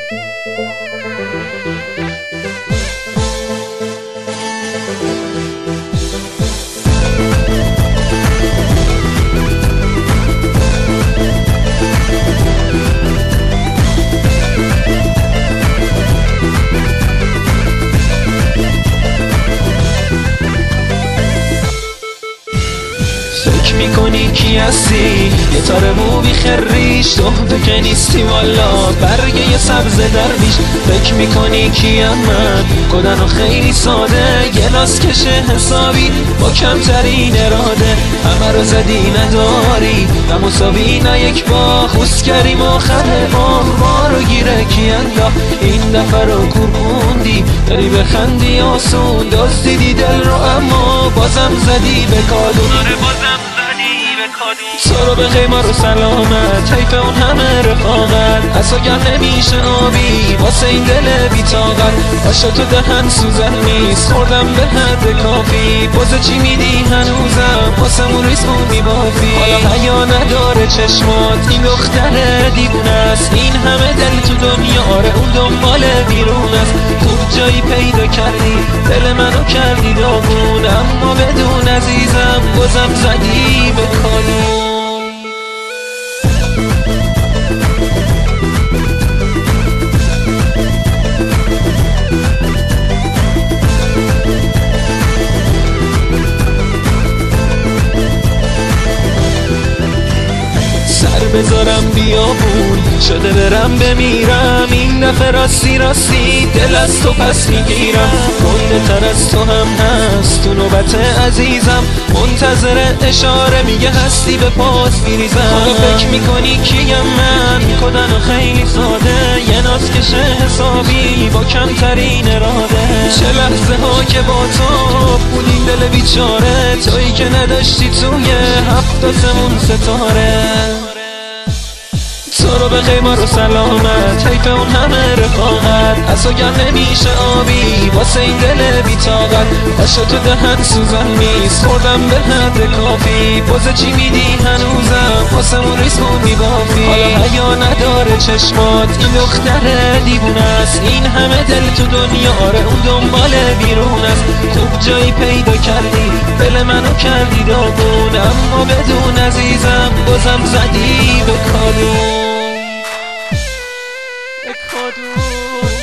فکر میکنی کی هستی؟ یه تار موبی خریش تو که نیستی والا برگه یه سبز درویش. فکر میکنی کیم من؟ کدن و خیلی ساده، یه لاس کشه حسابی با کمترین اراده. همه رو زدی نداری نه مساوی نه یک با خوست کریم آخر ما رو گیره کی انداخت این دفعه رو کورکوندی. داری بخندی آسون دزدیدی دل رو اما بازم زدی به کادون. تو رو به خیمه رو سلامت حیف اون همه رفاقت اصلا گر نمیشه آبی واسه این دل بیتاقت. باشه تو دهن سوزن نیست خوردم به حد کافی بازه چی میدی هنوزم واسه مون ریسمون میبافی. حالا حیا نداره چشمات این دختر دیوونه است این همه دل تو دنیا آره اون دنبال بیرون است. خوب جایی پیدا کردی دل منو کردی داغون اما بدون عزیزم بازم زدی به کانون. بذارم بیابون شده برم بمیرم این دفعه راستی راستی دل از تو پس میگیرم. گنده تر از تو هم هست تو نوبت عزیزم منتظر اشاره میگه هستی به پاس میریزم. حالا فکر میکنی کیم من؟ کدن و خیلی ساده یه ناز کشه حسابی با کمترین اراده. چه لحظه ها که با تو بودیم دل بیچاره تویی که نداشتی توی هفت آسمون ستاره. تو رو به خیمه رو سلامت حیف اون همه رفاقت اصلا گر نمیشه آبی واسه این دل بیتاقت. باشه تو دهن سوزن نیست خوردم به حد کافی بازه چی میدی هنوزم واسه مون ریسمون میبافی. حالا حیا نداره چشمات این دختر دیوونه است این همه دل تو دنیا آره اون دنبال بیرون است. خوب جایی پیدا کردی دل منو کردی داغون اما بدون عزیزم بازم زدی به کادون.